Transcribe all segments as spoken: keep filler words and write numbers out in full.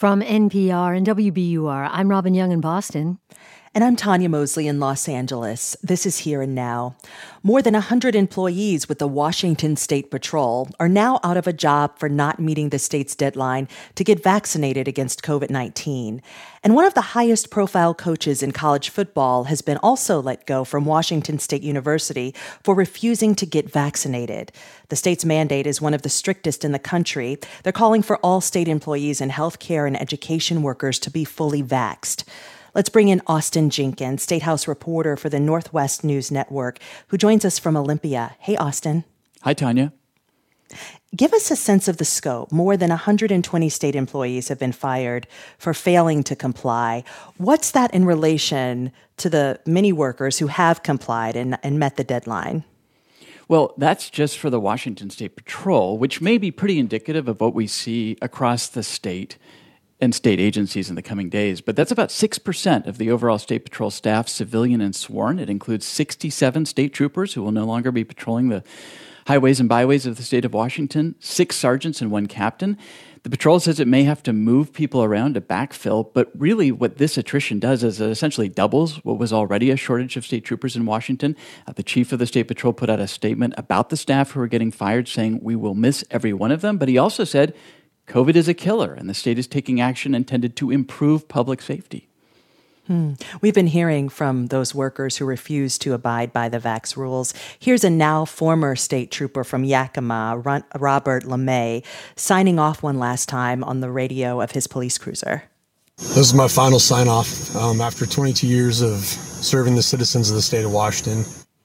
From N P R and W B U R, I'm Robin Young in Boston. And I'm Tanya Mosley in Los Angeles. This is Here and Now. More than one hundred employees with the Washington State Patrol are now out of a job for not meeting the state's deadline to get vaccinated against covid nineteen. And one of the highest profile coaches in college football has been also let go from Washington State University for refusing to get vaccinated. The state's mandate is one of the strictest in the country. They're calling for all state employees and healthcare and education workers to be fully vaxxed. Let's bring in Austin Jenkins, State House reporter for the Northwest News Network, who joins us from Olympia. Hey, Austin. Hi, Tanya. Give us a sense of the scope. More than one hundred twenty state employees have been fired for failing to comply. What's that in relation to the many workers who have complied and, and met the deadline? Well, that's just for the Washington State Patrol, which may be pretty indicative of what we see across the state and state agencies in the coming days. But that's about six percent of the overall State Patrol staff, civilian and sworn. It includes sixty-seven state troopers who will no longer be patrolling the highways and byways of the state of Washington, six sergeants and one captain. The patrol says it may have to move people around to backfill, but really what this attrition does is it essentially doubles what was already a shortage of state troopers in Washington. Uh, the chief of the State Patrol put out a statement about the staff who are getting fired, saying, "We will miss every one of them," but he also said, COVID is a killer, and the state is taking action intended to improve public safety. Hmm. We've been hearing from those workers who refuse to abide by the vax rules. Here's a now former state trooper from Yakima, Robert LeMay, signing off one last time on the radio of his police cruiser. This is my final sign-off um, after twenty-two years of serving the citizens of the state of Washington.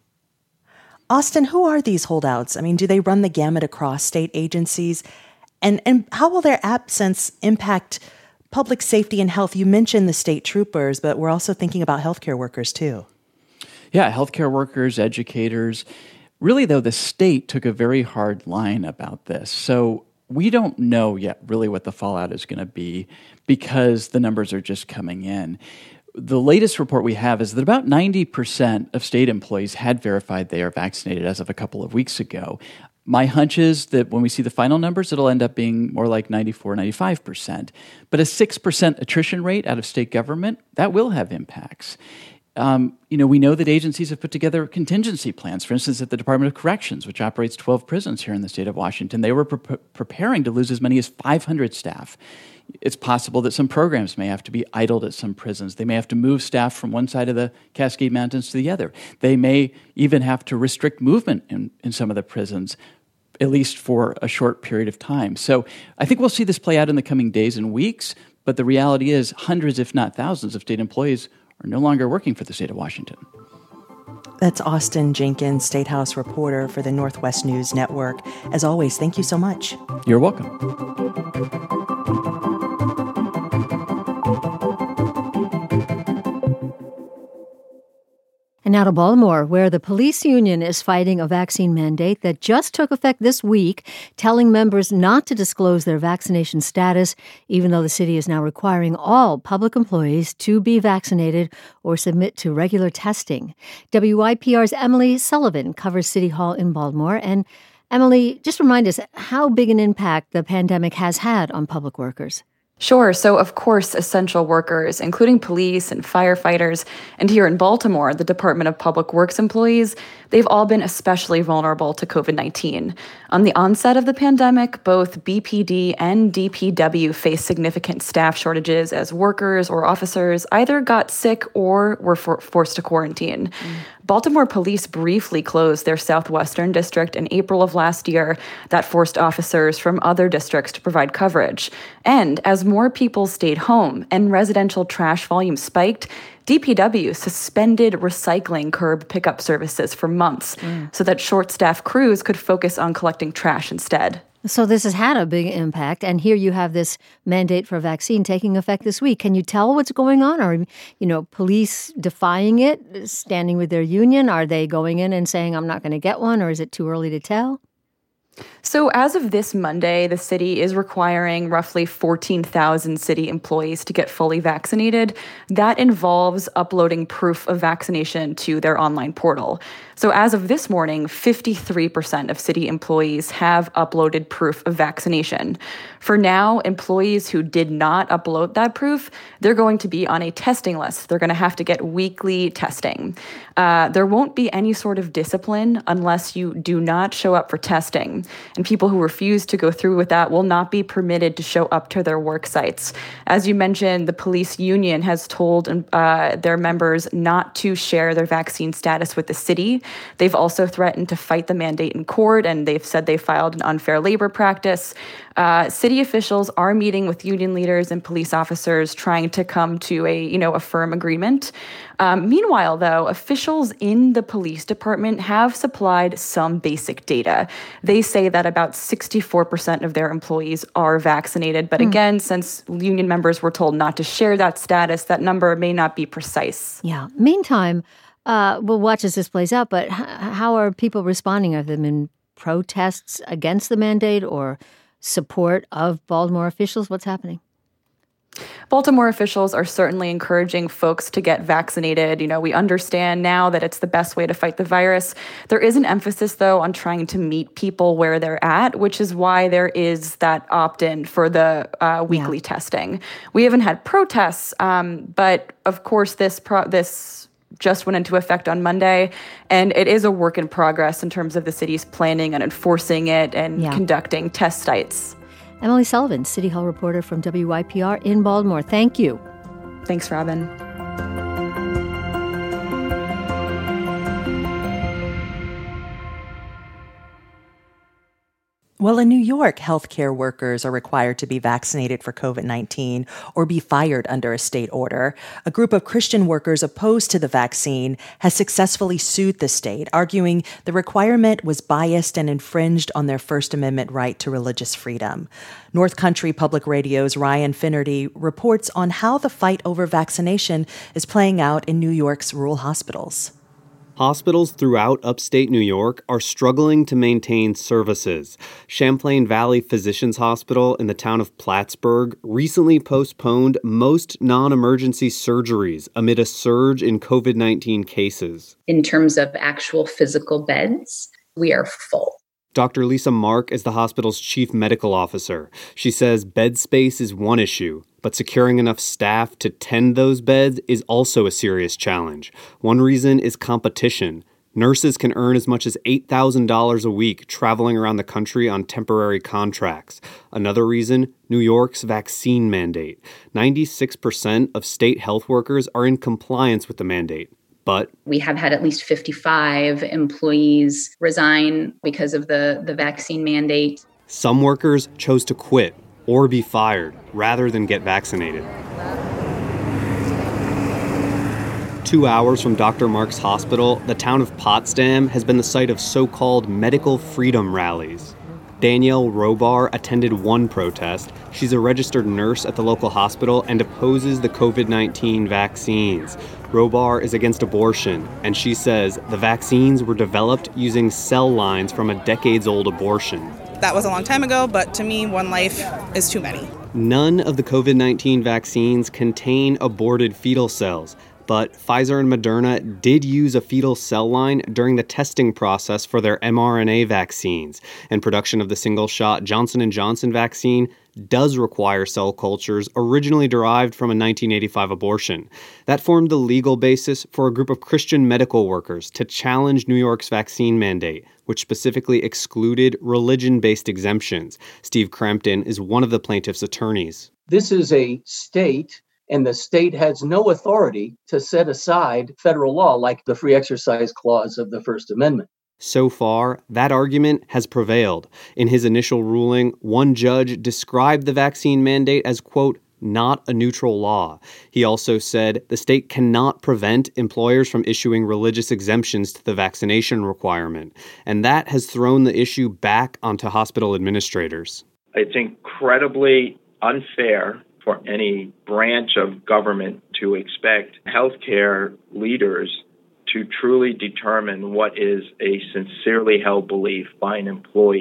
Austin, who are these holdouts? I mean, do they run the gamut across state agencies? And and how will their absence impact public safety and health? You mentioned the state troopers, but we're also thinking about healthcare workers too. Yeah, healthcare workers, educators. Really, though, the state took a very hard line about this. So we don't know yet really what the fallout is going to be because the numbers are just coming in. The latest report we have is that about ninety percent of state employees had verified they are vaccinated as of a couple of weeks ago. My hunch is that when we see the final numbers, it'll end up being more like ninety-four, ninety-five percent. But a six percent attrition rate out of state government, that will have impacts. Um, you know, we know that agencies have put together contingency plans. For instance, at the Department of Corrections, which operates twelve prisons here in the state of Washington, they were pre- preparing to lose as many as five hundred staff. It's possible that some programs may have to be idled at some prisons. They may have to move staff from one side of the Cascade Mountains to the other. They may even have to restrict movement in, in some of the prisons, at least for a short period of time. So I think we'll see this play out in the coming days and weeks, but the reality is hundreds, if not thousands, of state employees are no longer working for the state of Washington. That's Austin Jenkins, State House reporter for the Northwest News Network. As always, thank you so much. You're welcome. And now to Baltimore, where the police union is fighting a vaccine mandate that just took effect this week, telling members not to disclose their vaccination status, even though the city is now requiring all public employees to be vaccinated or submit to regular testing. W I P R's Emily Sullivan covers City Hall in Baltimore. And Emily, just remind us how big an impact the pandemic has had on public workers. Sure. So, of course, essential workers, including police and firefighters, and here in Baltimore, the Department of Public Works employees, they've all been especially vulnerable to covid nineteen. On the onset of the pandemic, both B P D and D P W faced significant staff shortages as workers or officers either got sick or were for- forced to quarantine. Mm. Baltimore police briefly closed their southwestern district in April of last year. That forced officers from other districts to provide coverage. And as more people stayed home and residential trash volume spiked, D P W suspended recycling curb pickup services for months mm. so that short-staffed crews could focus on collecting trash instead. So this has had a big impact, and here you have this mandate for a vaccine taking effect this week. Can you tell what's going on? Are, you know, police defying it, standing with their union? Are they going in and saying, I'm not going to get one, or is it too early to tell? So as of this Monday, the city is requiring roughly fourteen thousand city employees to get fully vaccinated. That involves uploading proof of vaccination to their online portal. So as of this morning, fifty-three percent of city employees have uploaded proof of vaccination. For now, employees who did not upload that proof, they're going to be on a testing list. They're going to have to get weekly testing. Uh, there won't be any sort of discipline unless you do not show up for testing. And people who refuse to go through with that will not be permitted to show up to their work sites. As you mentioned, the police union has told uh, their members not to share their vaccine status with the city. They've also threatened to fight the mandate in court, and they've said they filed an unfair labor practice. Uh, city officials are meeting with union leaders and police officers trying to come to a, you know, a firm agreement. Um, meanwhile, though, officials in the police department have supplied some basic data. They say that about sixty-four percent of their employees are vaccinated. But mm. again, since union members were told not to share that status, that number may not be precise. Yeah. Meantime, uh, we'll watch as this plays out, but h- how are people responding? Are them in protests against the mandate or support of Baltimore officials? What's happening? Baltimore officials are certainly encouraging folks to get vaccinated. You know, we understand now that it's the best way to fight the virus. There is an emphasis, though, on trying to meet people where they're at, which is why there is that opt-in for the uh, weekly yeah. testing. We haven't had protests, um, but of course, this pro- this just went into effect on Monday, and it is a work in progress in terms of the city's planning and enforcing it and yeah. conducting test sites. Emily Sullivan, City Hall reporter from W Y P R in Baltimore. Thank you. Thanks, Robin. Well, in New York, healthcare workers are required to be vaccinated for COVID nineteen or be fired under a state order. A group of Christian workers opposed to the vaccine has successfully sued the state, arguing the requirement was biased and infringed on their First Amendment right to religious freedom. North Country Public Radio's Ryan Finnerty reports on how the fight over vaccination is playing out in New York's rural hospitals. Hospitals throughout upstate New York are struggling to maintain services. Champlain Valley Physicians Hospital in the town of Plattsburgh recently postponed most non-emergency surgeries amid a surge in COVID nineteen cases. In terms of actual physical beds, we are full. Doctor Lisa Mark is the hospital's chief medical officer. She says bed space is one issue, but securing enough staff to tend those beds is also a serious challenge. One reason is competition. Nurses can earn as much as eight thousand dollars a week traveling around the country on temporary contracts. Another reason, New York's vaccine mandate. ninety-six percent of state health workers are in compliance with the mandate. But we have had at least fifty-five employees resign because of the, the vaccine mandate. Some workers chose to quit or be fired rather than get vaccinated. Two hours from Doctor Mark's hospital, the town of Potsdam has been the site of so-called medical freedom rallies. Danielle Robar attended one protest. She's a registered nurse at the local hospital and opposes the COVID nineteen vaccines. Robar is against abortion, and she says the vaccines were developed using cell lines from a decades-old abortion. That was a long time ago, but to me, one life is too many. None of the COVID nineteen vaccines contain aborted fetal cells. But Pfizer and Moderna did use a fetal cell line during the testing process for their mRNA vaccines, and production of the single-shot Johnson and Johnson vaccine does require cell cultures originally derived from a nineteen eighty-five abortion. That formed the legal basis for a group of Christian medical workers to challenge New York's vaccine mandate, which specifically excluded religion-based exemptions. Steve Crampton is one of the plaintiff's attorneys. This is a state, and the state has no authority to set aside federal law like the Free Exercise Clause of the First Amendment. So far, that argument has prevailed. In his initial ruling, one judge described the vaccine mandate as, quote, not a neutral law. He also said the state cannot prevent employers from issuing religious exemptions to the vaccination requirement. And that has thrown the issue back onto hospital administrators. It's incredibly unfair for any branch of government to expect healthcare leaders to truly determine what is a sincerely held belief by an employee.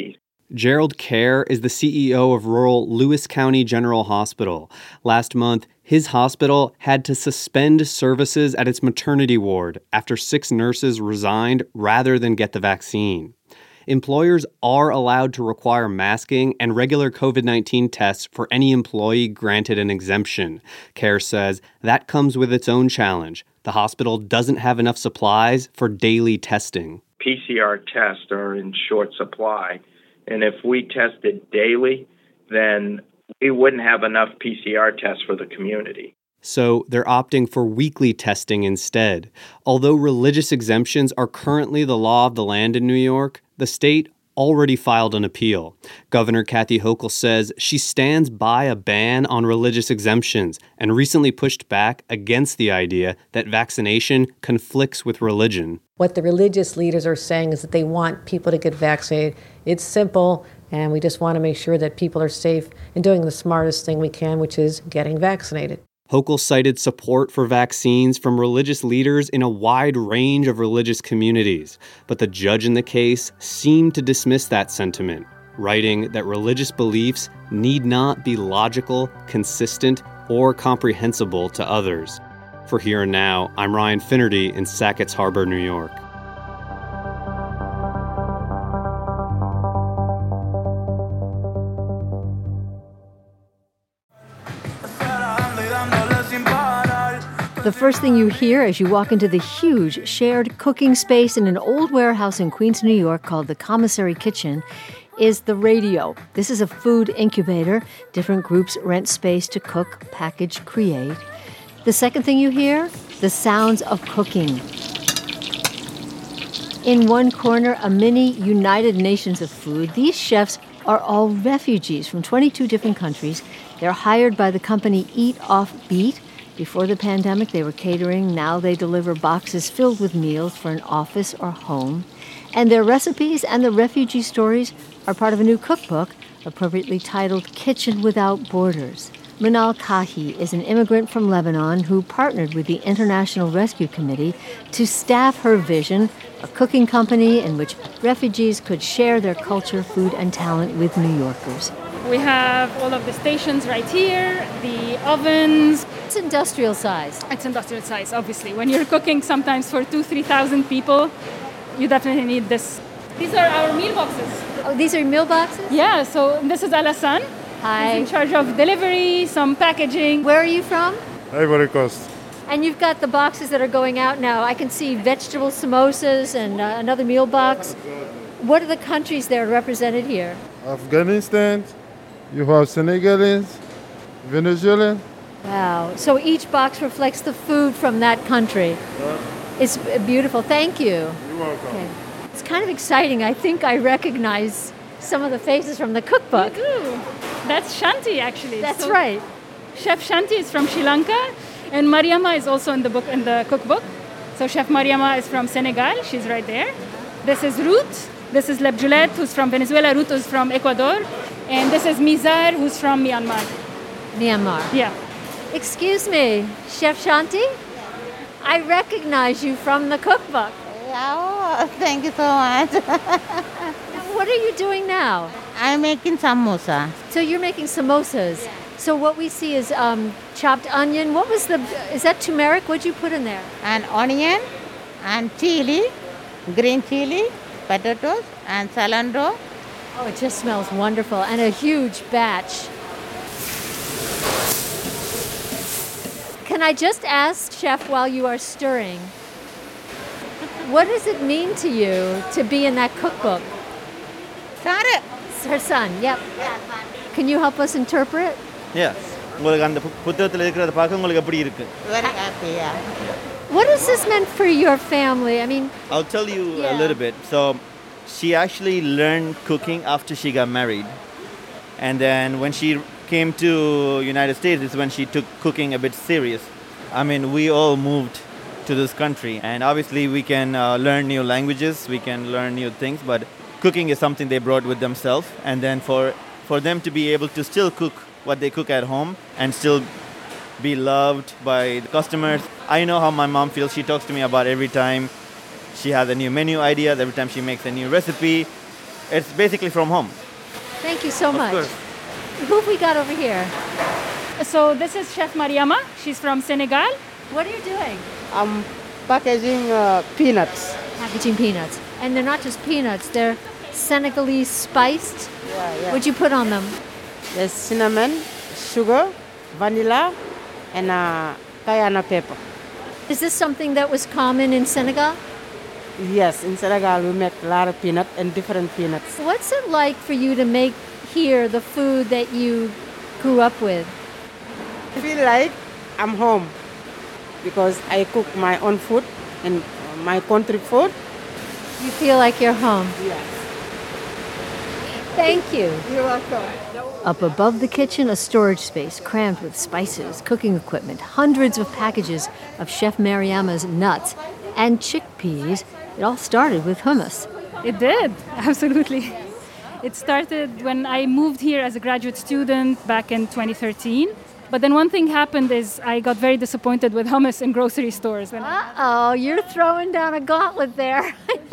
Gerald Kerr is the C E O of rural Lewis County General Hospital. Last month, his hospital had to suspend services at its maternity ward after six nurses resigned rather than get the vaccine. Employers are allowed to require masking and regular covid nineteen tests for any employee granted an exemption. Kerr says that comes with its own challenge. The hospital doesn't have enough supplies for daily testing. P C R tests are in short supply. And if we tested daily, then we wouldn't have enough P C R tests for the community. So they're opting for weekly testing instead. Although religious exemptions are currently the law of the land in New York, the state already filed an appeal. Governor Kathy Hochul says she stands by a ban on religious exemptions and recently pushed back against the idea that vaccination conflicts with religion. What the religious leaders are saying is that they want people to get vaccinated. It's simple, and we just want to make sure that people are safe and doing the smartest thing we can, which is getting vaccinated. Hochul cited support for vaccines from religious leaders in a wide range of religious communities, but the judge in the case seemed to dismiss that sentiment, writing that religious beliefs need not be logical, consistent, or comprehensible to others. For Here and Now, I'm Ryan Finnerty in Sackett's Harbor, New York. The first thing you hear as you walk into the huge shared cooking space in an old warehouse in Queens, New York called the Commissary Kitchen is the radio. This is a food incubator. Different groups rent space to cook, package, create. The second thing you hear, the sounds of cooking. In one corner, a mini United Nations of food. These chefs are all refugees from twenty-two different countries. They're hired by the company Eat Off Beat. Before the pandemic, they were catering. Now they deliver boxes filled with meals for an office or home. And their recipes and the refugee stories are part of a new cookbook, appropriately titled Kitchen Without Borders. Manal Kahi is an immigrant from Lebanon who partnered with the International Rescue Committee to staff her vision, a cooking company in which refugees could share their culture, food, and talent with New Yorkers. We have all of the stations right here, the ovens. It's industrial size. It's industrial size, obviously. When you're cooking sometimes for two, three thousand people, you definitely need this. These are our meal boxes. Oh, these are meal boxes? Yeah, so this is Alassane. Hi. He's in charge of delivery, some packaging. Where are you from? Ivory Coast. And you've got the boxes that are going out now. I can see vegetable samosas and uh, another meal box. What are the countries that are represented here? Afghanistan, you have Senegalese, Venezuelan. Wow. So each box reflects the food from that country. Yeah. It's beautiful. Thank you. You're welcome. Okay. It's kind of exciting. I think I recognize some of the faces from the cookbook. You do. That's Shanti, actually. That's so right. Chef Shanti is from Sri Lanka, and Mariama is also in the book in the cookbook. So Chef Mariama is from Senegal. She's right there. This is Ruth. This is Leb Juliet, who's from Venezuela. Ruth is from Ecuador. And this is Mizar, who's from Myanmar. Myanmar. Yeah. Excuse me, Chef Shanti? I recognize you from the cookbook. Oh, thank you so much. What are you doing now? I'm making samosa. So you're making samosas. So what we see is um, chopped onion. What was the, is that turmeric? What'd you put in there? And onion, and chili, green chili, potatoes, and cilantro. Oh, it just smells wonderful. And a huge batch. Can I just ask, Chef, while you are stirring, what does it mean to you to be in that cookbook? Got it. It's her son, yep. Can you help us interpret? Yes. Very happy, yeah. What has this meant for your family? I mean... I'll tell you yeah. a little bit. So, she actually learned cooking after she got married. And then when she came to United States is when she took cooking a bit serious. I mean, we all moved to this country, and obviously we can uh, learn new languages, we can learn new things, but cooking is something they brought with themselves. And then for for them to be able to still cook what they cook at home and still be loved by the customers. I know how my mom feels. She talks to me about every time she has a new menu idea, every time she makes a new recipe. It's basically from home. Thank you so Of much. course. Who have we got over here? So this is Chef Mariama. She's from Senegal. What are you doing? I'm packaging uh, peanuts. Packaging peanuts. And they're not just peanuts, they're Senegalese spiced. Yeah, yeah. What'd you put on them? There's cinnamon, sugar, vanilla, and uh, cayenne pepper. Is this something that was common in Senegal? Yes, in Senegal we make a lot of peanut and different peanuts. What's it like for you to make here the food that you grew up with? I feel like I'm home because I cook my own food and my country food. You feel like you're home? Yes. Thank you. You're welcome. Up above the kitchen, a storage space crammed with spices, cooking equipment, hundreds of packages of Chef Mariama's nuts and chickpeas. It all started with hummus. It did, absolutely. It started when I moved here as a graduate student back in twenty thirteen. But then one thing happened is I got very disappointed with hummus in grocery stores. Uh-oh, you're throwing down a gauntlet there.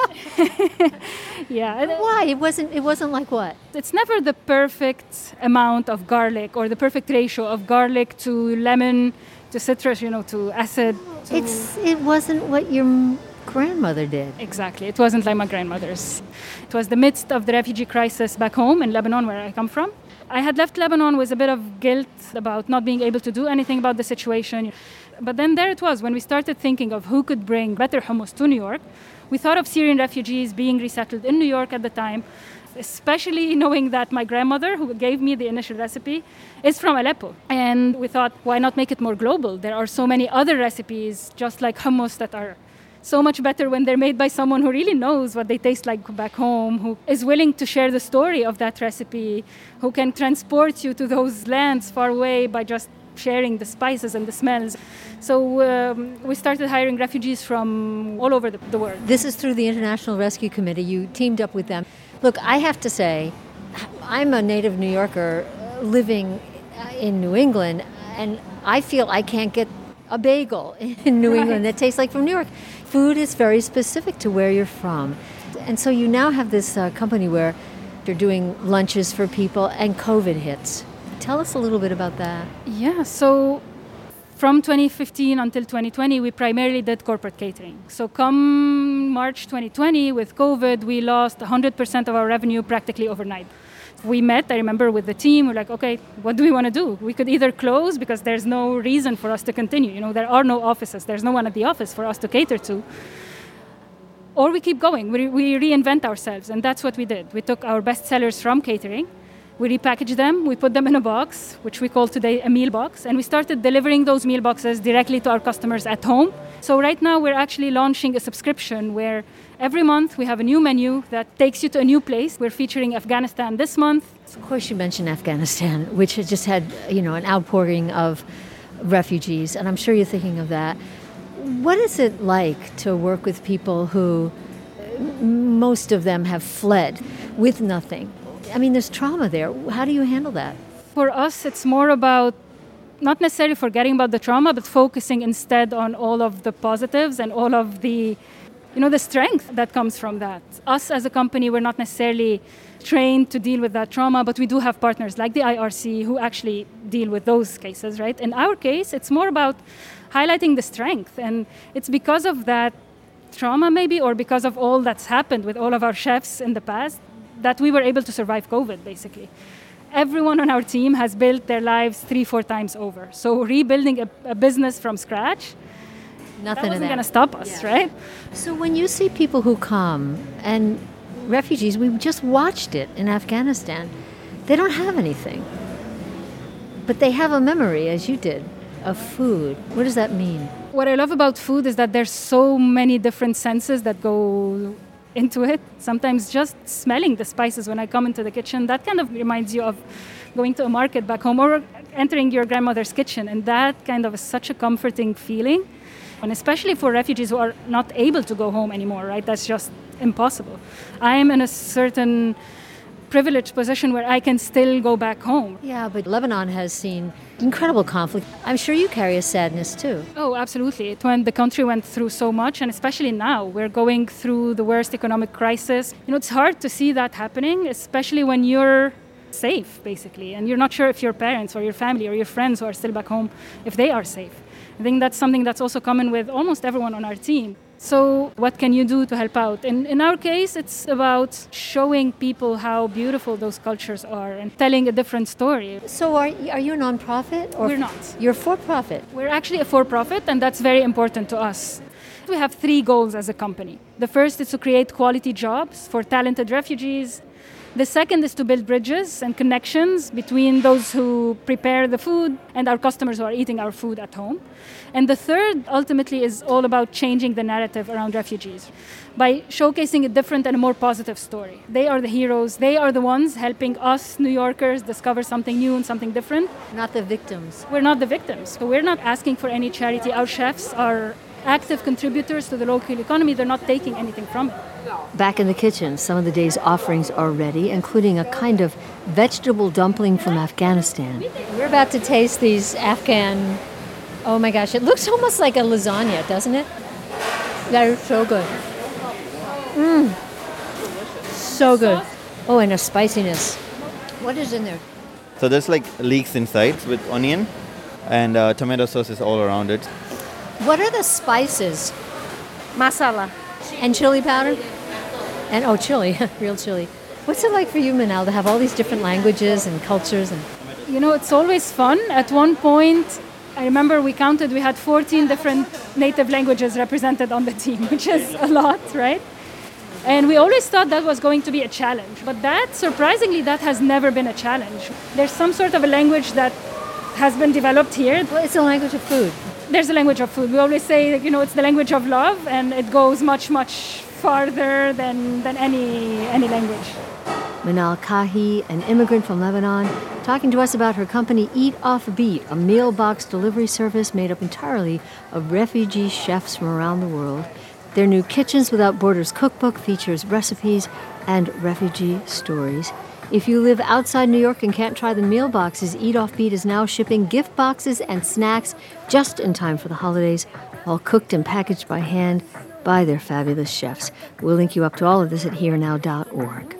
Yeah. Why? It wasn't, it wasn't like what? It's never the perfect amount of garlic or the perfect ratio of garlic to lemon to citrus, you know, to acid. To... It's It wasn't what your grandmother did. Exactly. It wasn't like my grandmother's. It was the midst of the refugee crisis back home in Lebanon, where I come from. I had left Lebanon with a bit of guilt about not being able to do anything about the situation. But then there it was, when we started thinking of who could bring better hummus to New York, we thought of Syrian refugees being resettled in New York at the time, especially knowing that my grandmother, who gave me the initial recipe, is from Aleppo. And we thought, why not make it more global? There are so many other recipes, just like hummus, that are so much better when they're made by someone who really knows what they taste like back home, who is willing to share the story of that recipe, who can transport you to those lands far away by just sharing the spices and the smells. So um, we started hiring refugees from all over the, the world. This is through the International Rescue Committee. You teamed up with them. Look, I have to say, I'm a native New Yorker living in New England, and I feel I can't get a bagel in New England that tastes like from New York. Food is very specific to where you're from. And so you now have this uh, company where you're doing lunches for people and COVID hits. Tell us a little bit about that. Yeah, so from twenty fifteen until twenty twenty, we primarily did corporate catering. So come March twenty twenty, with COVID, we lost one hundred percent of our revenue practically overnight. We met, I remember, with the team. We're like, okay, what do we want to do? We could either close because there's no reason for us to continue. You know, there are no offices. There's no one at the office for us to cater to. Or we keep going. We, we reinvent ourselves. And that's what we did. We took our best sellers from catering. We repackaged them. We put them in a box, which we call today a meal box. And we started delivering those meal boxes directly to our customers at home. So right now we're actually launching a subscription where every month we have a new menu that takes you to a new place. We're featuring Afghanistan this month. Of course, you mentioned Afghanistan, which has just had, you know, an outpouring of refugees, and I'm sure you're thinking of that. What is it like to work with people who, most of them have fled with nothing? I mean, there's trauma there. How do you handle that? For us, it's more about not necessarily forgetting about the trauma, but focusing instead on all of the positives and all of the You know, the strength that comes from that. Us as a company, we're not necessarily trained to deal with that trauma, but we do have partners like the I R C who actually deal with those cases, right? In our case, it's more about highlighting the strength. And it's because of that trauma, maybe, or because of all that's happened with all of our chefs in the past, that we were able to survive COVID, basically. Everyone on our team has built their lives three, four times over. So rebuilding a, a business from scratch, Nothing that wasn't going to stop us, yeah. right? So when you see people who come, and refugees, we just watched it in Afghanistan, they don't have anything. But they have a memory, as you did, of food. What does that mean? What I love about food is that there's so many different senses that go into it. Sometimes just smelling the spices when I come into the kitchen, that kind of reminds you of going to a market back home or entering your grandmother's kitchen. And that kind of is such a comforting feeling. And especially for refugees who are not able to go home anymore, right? That's just impossible. I am in a certain privileged position where I can still go back home. Yeah, but Lebanon has seen incredible conflict. I'm sure you carry a sadness too. Oh, absolutely. When the country went through so much, and especially now, we're going through the worst economic crisis. You know, it's hard to see that happening, especially when you're safe, basically. And you're not sure if your parents or your family or your friends who are still back home, if they are safe. I think that's something that's also common with almost everyone on our team. So what can you do to help out? In, in our case, it's about showing people how beautiful those cultures are and telling a different story. So are, are you a nonprofit? Or We're not. You're for-profit? We're actually a for-profit, and that's very important to us. We have three goals as a company. The first is to create quality jobs for talented refugees. The second is to build bridges and connections between those who prepare the food and our customers who are eating our food at home. And the third, ultimately, is all about changing the narrative around refugees by showcasing a different and a more positive story. They are the heroes. They are the ones helping us, New Yorkers, discover something new and something different. Not the victims. We're not the victims. So we're not asking for any charity. Our chefs are active contributors to the local economy. They're not taking anything from it. Back in the kitchen, some of the day's offerings are ready, including a kind of vegetable dumpling from Afghanistan. We're about to taste these Afghan... Oh my gosh, it looks almost like a lasagna, doesn't it? That is so good. Mmm. So good. Oh, and a spiciness. What is in there? So there's like leeks inside with onion, and uh, tomato sauce is all around it. What are the spices? Masala. And chili powder? And oh, chili, real chili. What's it like for you, Manal, to have all these different languages and cultures? And You know, it's always fun. At one point, I remember we counted, we had fourteen different native languages represented on the team, which is a lot, right? And we always thought that was going to be a challenge. But that, surprisingly, that has never been a challenge. There's some sort of a language that has been developed here. Well, it's a language of food. There's a language of food. We always say, you know, it's the language of love, and it goes much, much farther than, than any, any language. Manal Kahi, an immigrant from Lebanon, talking to us about her company Eat Off Beat, a meal box delivery service made up entirely of refugee chefs from around the world. Their new Kitchens Without Borders cookbook features recipes and refugee stories. If you live outside New York and can't try the meal boxes, Eat Off Beat is now shipping gift boxes and snacks just in time for the holidays, all cooked and packaged by hand by their fabulous chefs. We'll link you up to all of this at here now dot org.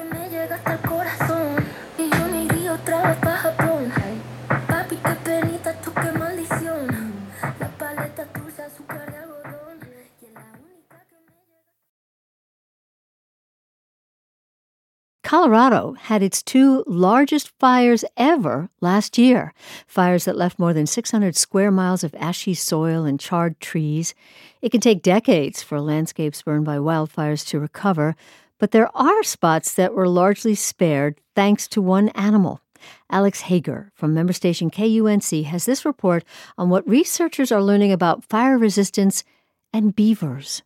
Colorado had its two largest fires ever last year, fires that left more than six hundred square miles of ashy soil and charred trees. It can take decades for landscapes burned by wildfires to recover, but there are spots that were largely spared thanks to one animal. Alex Hager from member station K U N C has this report on what researchers are learning about fire resistance and beavers.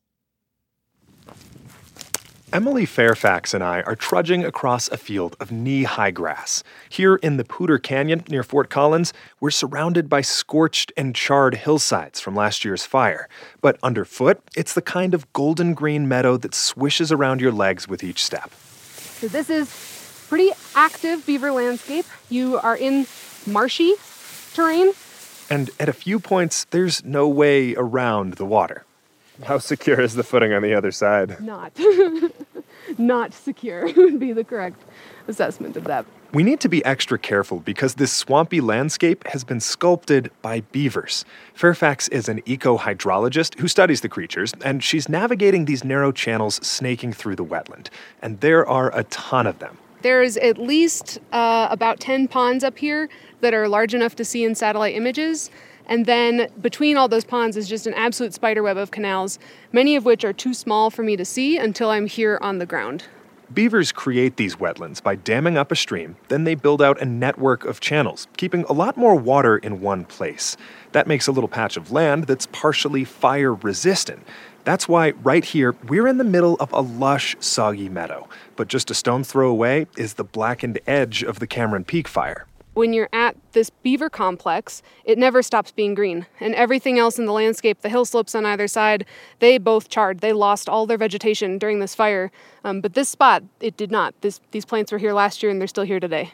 Emily Fairfax and I are trudging across a field of knee-high grass. Here in the Poudre Canyon near Fort Collins, we're surrounded by scorched and charred hillsides from last year's fire. But underfoot, it's the kind of golden green meadow that swishes around your legs with each step. So this is pretty active beaver landscape. You are in marshy terrain. And at a few points, there's no way around the water. How secure is the footing on the other side? Not. Not secure would be the correct assessment of that. We need to be extra careful because this swampy landscape has been sculpted by beavers. Fairfax is an eco-hydrologist who studies the creatures, and she's navigating these narrow channels snaking through the wetland. And there are a ton of them. There's at least uh, about ten ponds up here that are large enough to see in satellite images. And then between all those ponds is just an absolute spiderweb of canals, many of which are too small for me to see until I'm here on the ground. Beavers create these wetlands by damming up a stream, then they build out a network of channels, keeping a lot more water in one place. That makes a little patch of land that's partially fire-resistant. That's why, right here, we're in the middle of a lush, soggy meadow. But just a stone's throw away is the blackened edge of the Cameron Peak fire. When you're at this beaver complex, it never stops being green. And everything else in the landscape, the hill slopes on either side, they both charred. They lost all their vegetation during this fire. Um, but this spot, it did not. This, these plants were here last year and they're still here today.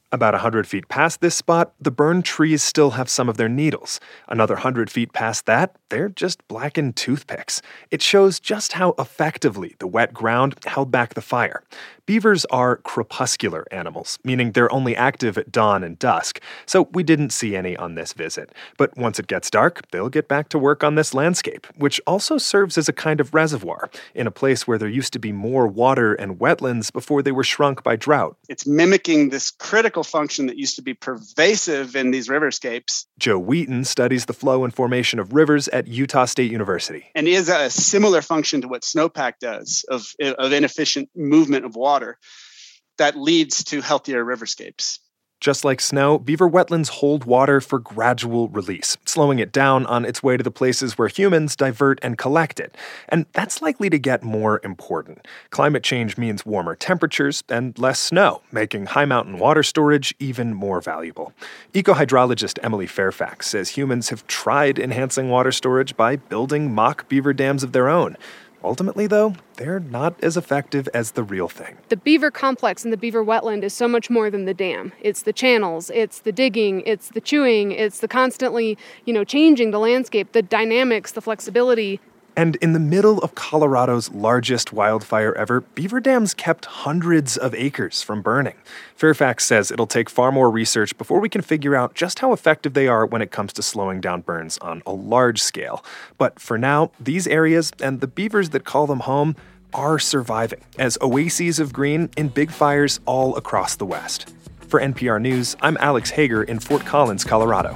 About one hundred feet past this spot, the burned trees still have some of their needles. Another one hundred feet past that, they're just blackened toothpicks. It shows just how effectively the wet ground held back the fire. Beavers are crepuscular animals, meaning they're only active at dawn and dusk, so we didn't see any on this visit. But once it gets dark, they'll get back to work on this landscape, which also serves as a kind of reservoir, in a place where there used to be more water and wetlands before they were shrunk by drought. It's mimicking this critical function that used to be pervasive in these riverscapes. Joe Wheaton studies the flow and formation of rivers at Utah State University. And is a similar function to what snowpack does of, of inefficient movement of water that leads to healthier riverscapes. Just like snow, beaver wetlands hold water for gradual release, slowing it down on its way to the places where humans divert and collect it. And that's likely to get more important. Climate change means warmer temperatures and less snow, making high mountain water storage even more valuable. Ecohydrologist Emily Fairfax says humans have tried enhancing water storage by building mock beaver dams of their own. Ultimately, though, they're not as effective as the real thing. The beaver complex in the beaver wetland is so much more than the dam. It's the channels, it's the digging, it's the chewing, it's the constantly, you know, changing the landscape, the dynamics, the flexibility. And in the middle of Colorado's largest wildfire ever, beaver dams kept hundreds of acres from burning. Fairfax says it'll take far more research before we can figure out just how effective they are when it comes to slowing down burns on a large scale. But for now, these areas and the beavers that call them home are surviving as oases of green in big fires all across the West. For N P R News, I'm Alex Hager in Fort Collins, Colorado.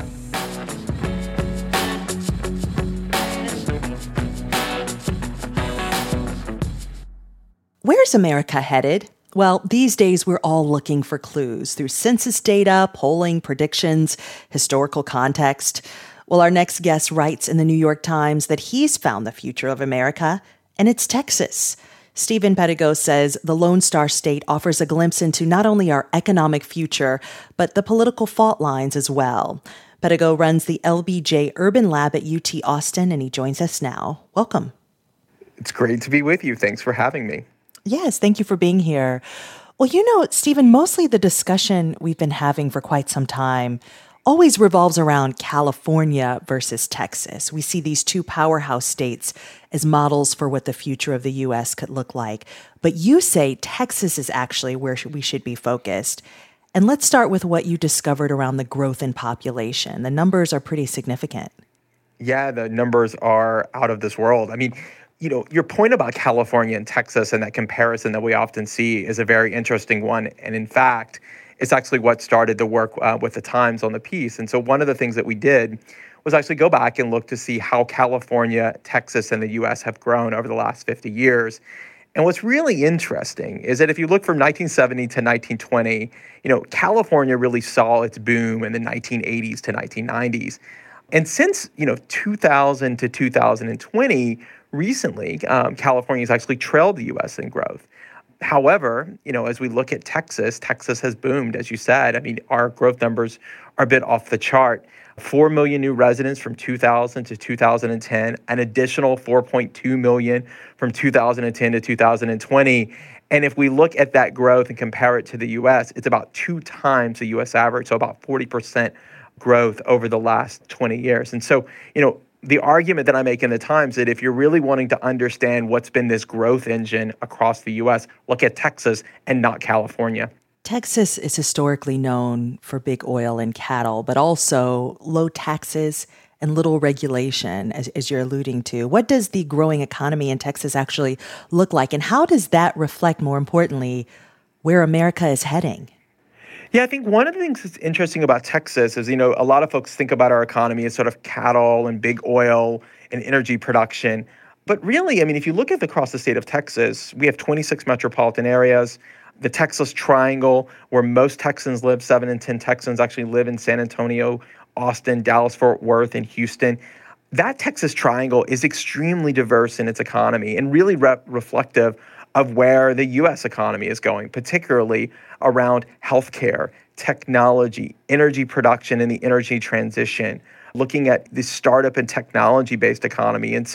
Where's America headed? Well, these days we're all looking for clues through census data, polling, predictions, historical context. Well, our next guest writes in the New York Times that he's found the future of America, and it's Texas. Stephen Pedigo says the Lone Star State offers a glimpse into not only our economic future, but the political fault lines as well. Pedigo runs the L B J Urban Lab at U T Austin, and he joins us now. Welcome. It's great to be with you. Thanks for having me. Yes, thank you for being here. Well, you know, Stephen, mostly the discussion we've been having for quite some time always revolves around California versus Texas. We see these two powerhouse states as models for what the future of the U S could look like. But you say Texas is actually where we should be focused. And let's start with what you discovered around the growth in population. The numbers are pretty significant. Yeah, the numbers are out of this world. I mean, you know, your point about California and Texas and that comparison that we often see is a very interesting one. And in fact, it's actually what started the work uh, with the Times on the piece. And so one of the things that we did was actually go back and look to see how California, Texas, and the U S have grown over the last fifty years. And what's really interesting is that if you look from nineteen seventy to nineteen twenty, you know, California really saw its boom in the nineteen eighties to nineteen nineties. And since, you know, two thousand to two thousand twenty, recently, um, California has actually trailed the U S in growth. However, you know, as we look at Texas, Texas has boomed, as you said. I mean, our growth numbers are a bit off the chart. Four million new residents from two thousand to two thousand ten, an additional four point two million from two thousand ten to two thousand twenty. And if we look at that growth and compare it to the U S, it's about two times the U S average, so about forty percent growth over the last twenty years. And so, you know, the argument that I make in the Times that if you're really wanting to understand what's been this growth engine across the U S, look at Texas and not California. Texas is historically known for big oil and cattle, but also low taxes and little regulation, as, as you're alluding to. What does the growing economy in Texas actually look like? And how does that reflect, more importantly, where America is heading? Yeah, I think one of the things that's interesting about Texas is, you know, a lot of folks think about our economy as sort of cattle and big oil and energy production. But really, I mean, if you look at across the state of Texas, we have twenty-six metropolitan areas. The Texas Triangle, where most Texans live, seven in ten Texans actually live in San Antonio, Austin, Dallas, Fort Worth, and Houston. That Texas Triangle is extremely diverse in its economy and really re- reflective of where the U S economy is going, particularly around healthcare, technology, energy production, and the energy transition, looking at the startup and technology-based economy. And so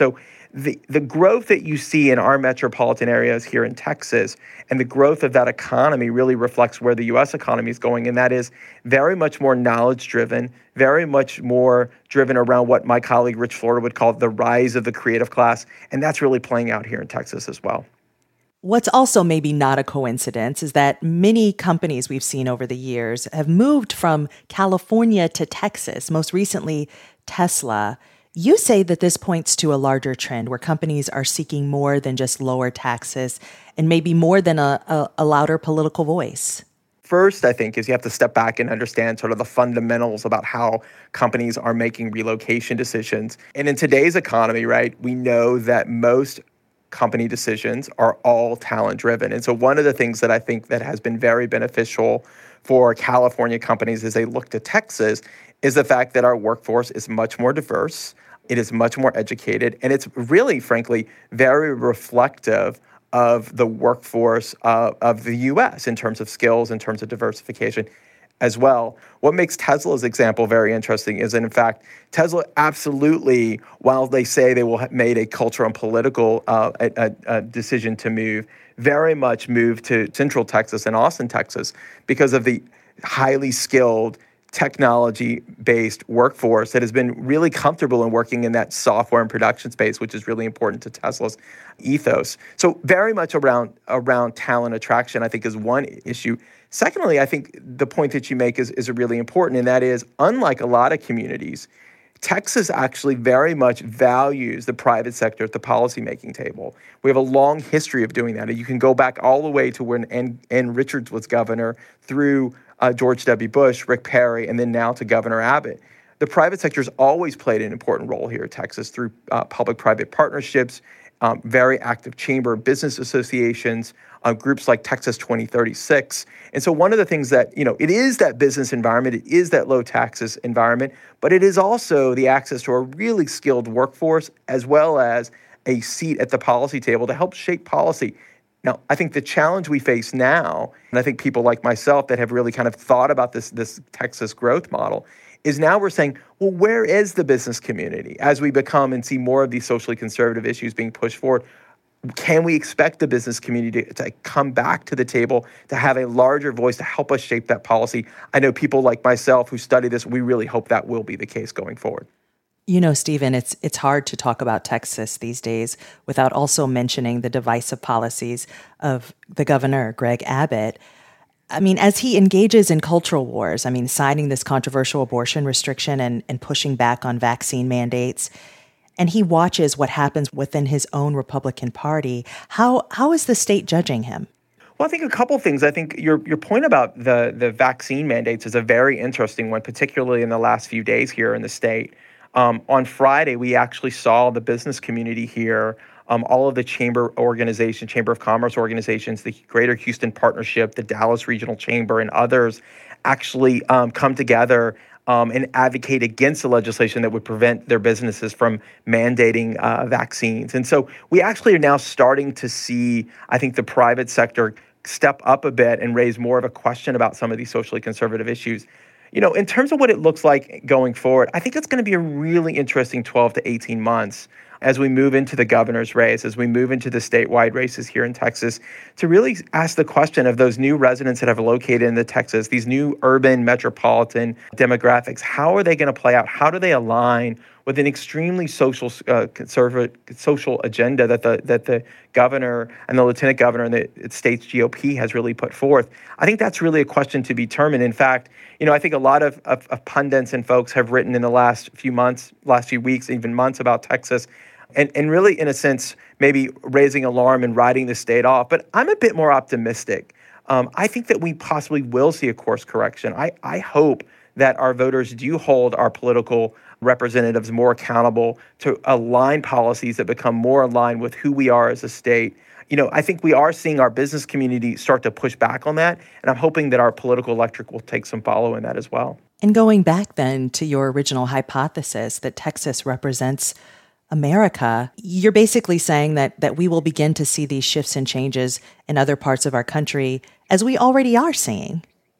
the, the growth that you see in our metropolitan areas here in Texas and the growth of that economy really reflects where the U S economy is going. And that is very much more knowledge-driven, very much more driven around what my colleague Rich Florida would call the rise of the creative class. And that's really playing out here in Texas as well. What's also maybe not a coincidence is that many companies we've seen over the years have moved from California to Texas, most recently Tesla. You say that this points to a larger trend where companies are seeking more than just lower taxes and maybe more than a, a, a louder political voice. First, I think, is you have to step back and understand sort of the fundamentals about how companies are making relocation decisions. And in today's economy, right, we know that most company decisions are all talent driven. And so one of the things that I think that has been very beneficial for California companies as they look to Texas is the fact that our workforce is much more diverse. It is much more educated. And it's really, frankly, very reflective of the workforce uh, of the U S in terms of skills, in terms of diversification as well. What makes Tesla's example very interesting is that, in fact, Tesla absolutely, while they say they will have made a cultural and political uh, a, a decision to move, very much moved to Central Texas and Austin, Texas, because of the highly skilled, technology-based workforce that has been really comfortable in working in that software and production space, which is really important to Tesla's ethos. So very much around around talent attraction, I think, is one issue. Secondly, I think the point that you make is, is really important, and that is, unlike a lot of communities, Texas actually very much values the private sector at the policymaking table. We have a long history of doing that. You can go back all the way to when Ann, Ann Richards was governor, through uh, George W. Bush, Rick Perry, and then now to Governor Abbott. The private sector has always played an important role here in Texas through uh, public-private partnerships, um, very active chamber of business associations, uh, groups like Texas twenty thirty-six. And so one of the things that, you know, it is that business environment, it is that low taxes environment, but it is also the access to a really skilled workforce as well as a seat at the policy table to help shape policy. Now, I think the challenge we face now, and I think people like myself that have really kind of thought about this, this Texas growth model, is now we're saying, well, where is the business community as we become and see more of these socially conservative issues being pushed forward? Can we expect the business community to, to come back to the table, to have a larger voice to help us shape that policy? I know people like myself who study this, we really hope that will be the case going forward. You know, Stephen, it's it's hard to talk about Texas these days without also mentioning the divisive policies of the governor, Greg Abbott. I mean, as he engages in cultural wars, I mean, signing this controversial abortion restriction and, and pushing back on vaccine mandates, and he watches what happens within his own Republican Party, how how is the state judging him? Well, I think a couple things. I think your your point about the, the vaccine mandates is a very interesting one, particularly in the last few days here in the state. Um, on Friday, we actually saw the business community here, um, all of the chamber organizations, Chamber of Commerce organizations, the Greater Houston Partnership, the Dallas Regional Chamber, and others actually um, come together um, and advocate against the legislation that would prevent their businesses from mandating uh, vaccines. And so we actually are now starting to see, I think, the private sector step up a bit and raise more of a question about some of these socially conservative issues. You know, in terms of what it looks like going forward, I think it's going to be a really interesting twelve to eighteen months as we move into the governor's race, as we move into the statewide races here in Texas, to really ask the question of those new residents that have located in the Texas, these new urban metropolitan demographics, how are they going to play out? How do they align with an extremely social, uh, conservative social agenda that the that the governor and the lieutenant governor and the state's G O P has really put forth? I think that's really a question to be determined. In fact, you know, I think a lot of, of, of pundits and folks have written in the last few months, last few weeks, even months about Texas, and, and really, in a sense, maybe raising alarm and writing the state off. But I'm a bit more optimistic. Um, I think that we possibly will see a course correction. I, I hope that our voters do hold our political representatives more accountable to align policies that become more aligned with who we are as a state. You know, I think we are seeing our business community start to push back on that, and I'm hoping that our political electorate will take some follow in that as well. And going back then to your original hypothesis that Texas represents America, you're basically saying that that we will begin to see these shifts and changes in other parts of our country, as we already are seeing.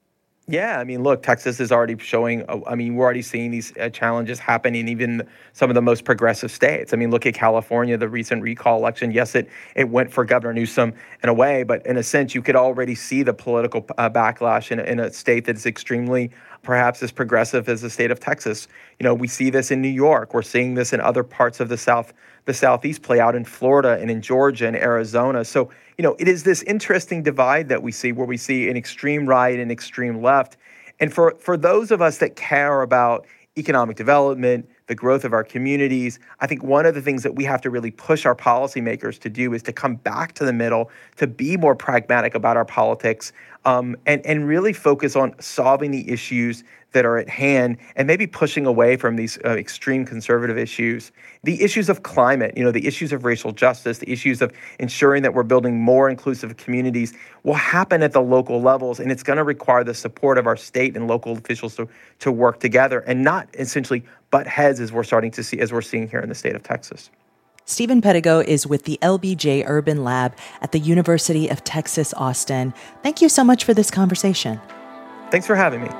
Yeah, I mean, look, Texas is already showing, uh, I mean, we're already seeing these uh, challenges happen in even some of the most progressive states. I mean, look at California, the recent recall election. Yes, it it went for Governor Newsom in a way, but in a sense, you could already see the political uh, backlash in, in a state that's extremely, perhaps as progressive as the state of Texas. You know, we see this in New York. We're seeing this in other parts of the South, the Southeast play out in Florida and in Georgia and Arizona. So, you know, it is this interesting divide that we see where we see an extreme right and extreme left. And for, for those of us that care about economic development, the growth of our communities, I think one of the things that we have to really push our policymakers to do is to come back to the middle, to be more pragmatic about our politics, um, and, and really focus on solving the issues that are at hand and maybe pushing away from these uh, extreme conservative issues. The issues of climate, you know, the issues of racial justice, the issues of ensuring that we're building more inclusive communities will happen at the local levels, and it's going to require the support of our state and local officials to, to work together and not essentially butt heads as we're starting to see, as we're seeing here in the state of Texas. Stephen Pedigo is with the L B J Urban Lab at the University of Texas, Austin. Thank you so much for this conversation. Thanks for having me.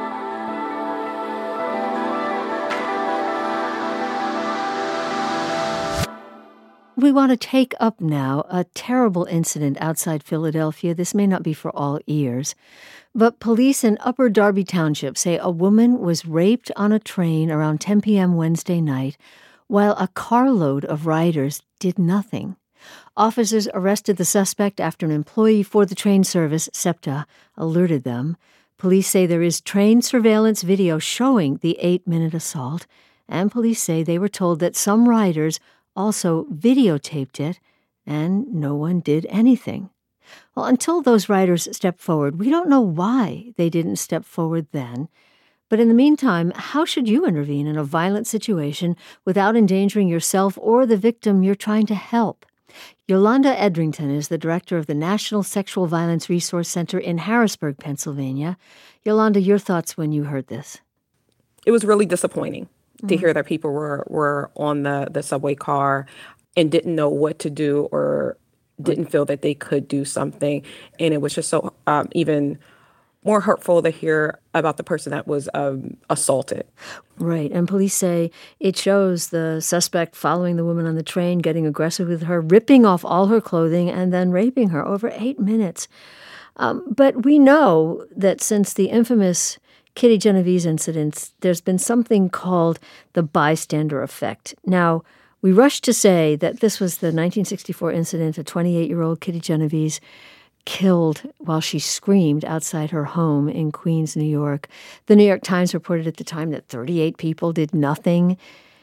We want to take up now a terrible incident outside Philadelphia. This may not be for all ears, but police in Upper Darby Township say a woman was raped on a train around ten p.m. Wednesday night while a carload of riders did nothing. Officers arrested the suspect after an employee for the train service, SEPTA, alerted them. Police say there is train surveillance video showing the eight-minute assault, and police say they were told that some riders also videotaped it, and no one did anything. Well, until those riders stepped forward, we don't know why they didn't step forward then. But in the meantime, how should you intervene in a violent situation without endangering yourself or the victim you're trying to help? Yolanda Edrington is the director of the National Sexual Violence Resource Center in Harrisburg, Pennsylvania. Yolanda, your thoughts when you heard this? It was really disappointing to hear that people were, were on the, the subway car and didn't know what to do or didn't feel that they could do something. And it was just so um, even more hurtful to hear about the person that was um, assaulted. Right. And police say it shows the suspect following the woman on the train, getting aggressive with her, ripping off all her clothing, and then raping her over eight minutes. Um, but we know that since the infamous Kitty Genovese incidents, there's been something called the bystander effect. Now, we rush to say that this was the nineteen sixty-four incident, a twenty-eight-year-old Kitty Genovese killed while she screamed outside her home in Queens, New York. The New York Times reported at the time that thirty-eight people did nothing.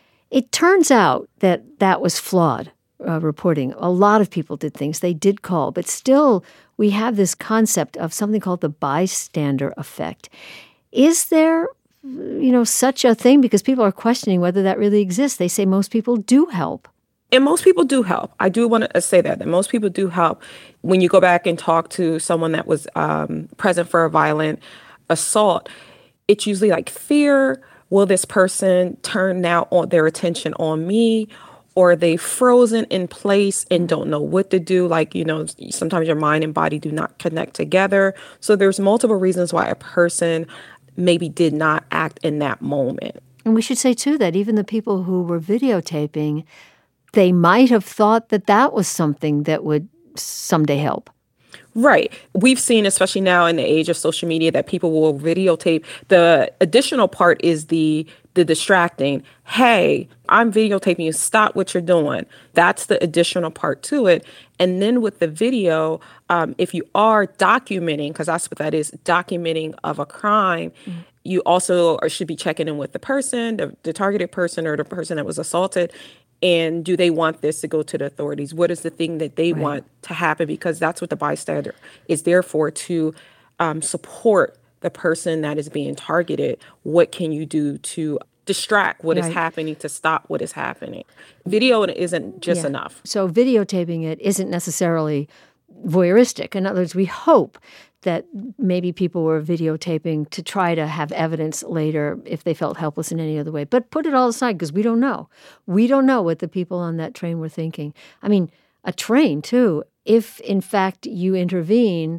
It turns out that that was flawed uh, reporting. A lot of people did things. They did call, but still we have this concept of something called the bystander effect. Is there, you know, such a thing? Because people are questioning whether that really exists. They say most people do help. And most people do help. I do want to say that, that most people do help. When you go back and talk to someone that was um, present for a violent assault, it's usually like fear. Will this person turn now on their attention on me? Or are they frozen in place and don't know what to do? Like, you know, sometimes your mind and body do not connect together. So there's multiple reasons why a person maybe did not act in that moment. And we should say, too, that even the people who were videotaping, they might have thought that that was something that would someday help. Right. We've seen, especially now in the age of social media, that people will videotape. The additional part is the the distracting. Hey, I'm videotaping you. Stop what you're doing. That's the additional part to it. And then with the video, um, if you are documenting, because that's what that is, documenting of a crime, mm-hmm. you also should be checking in with the person, the, the targeted person or the person that was assaulted. And do they want this to go to the authorities? What is the thing that they right. want to happen? Because that's what the bystander is there for, to um, support the person that is being targeted. What can you do to distract what right. is happening, to stop what is happening? Video isn't just yeah. enough. So videotaping it isn't necessarily voyeuristic. In other words, we hope that maybe people were videotaping to try to have evidence later if they felt helpless in any other way. But put it all aside, because we don't know. We don't know what the people on that train were thinking. I mean, a train, too. If, in fact, you intervene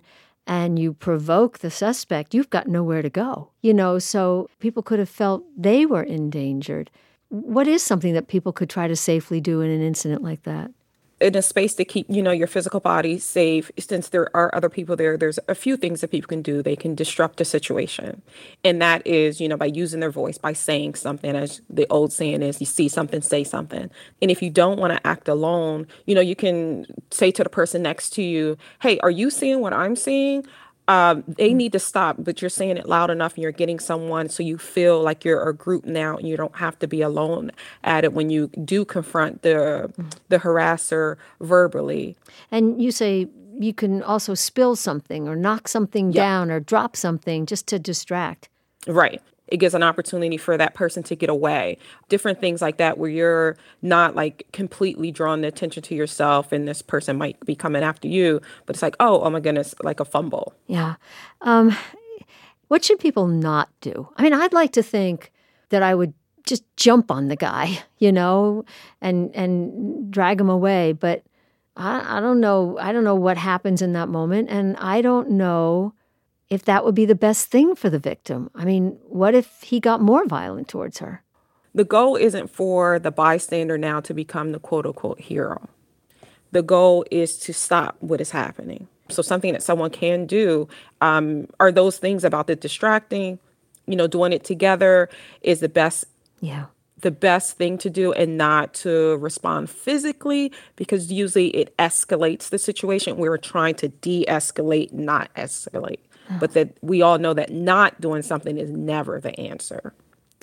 and you provoke the suspect, you've got nowhere to go. You know, so people could have felt they were endangered. What is something that people could try to safely do in an incident like that? In a space to keep, you know, your physical body safe, since there are other people there, there's a few things that people can do. They can disrupt the situation. And that is, you know, by using their voice, by saying something, as the old saying is, you see something, say something. And if you don't want to act alone, you know, you can say to the person next to you, hey, are you seeing what I'm seeing? Um, they need to stop, but you're saying it loud enough and you're getting someone so you feel like you're a group now and you don't have to be alone at it when you do confront the the harasser verbally. And you say you can also spill something or knock something Yep. down or drop something just to distract. Right. It gives an opportunity for that person to get away. Different things like that where you're not like completely drawing the attention to yourself and this person might be coming after you, but it's like, oh, oh my goodness, like a fumble. Yeah. Um, what should people not do? I mean, I'd like to think that I would just jump on the guy, you know, and and drag him away. But I, I don't know. I don't know what happens in that moment. And I don't know if that would be the best thing for the victim. I mean, what if he got more violent towards her? The goal isn't for the bystander now to become the quote unquote hero. The goal is to stop what is happening. So something that someone can do um, are those things about the distracting, you know, doing it together is the best. Yeah. The best thing to do, and not to respond physically, because usually it escalates the situation. We're trying to de-escalate, not escalate. But that we all know that not doing something is never the answer.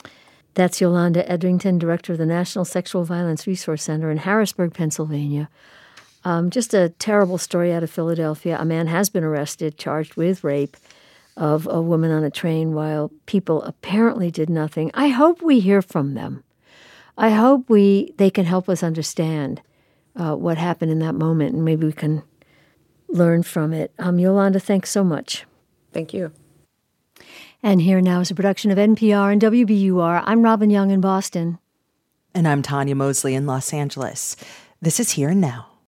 That's Yolanda Edrington, director of the National Sexual Violence Resource Center in Harrisburg, Pennsylvania. Um, just a terrible story out of Philadelphia. A man has been arrested, charged with rape of a woman on a train while people apparently did nothing. I hope we hear from them. I hope we they can help us understand uh, what happened in that moment, and maybe we can learn from it. Um, Yolanda, thanks so much. Thank you. And Here Now is a production of N P R and W B U R. I'm Robin Young in Boston. And I'm Tanya Mosley in Los Angeles. This is Here and Now.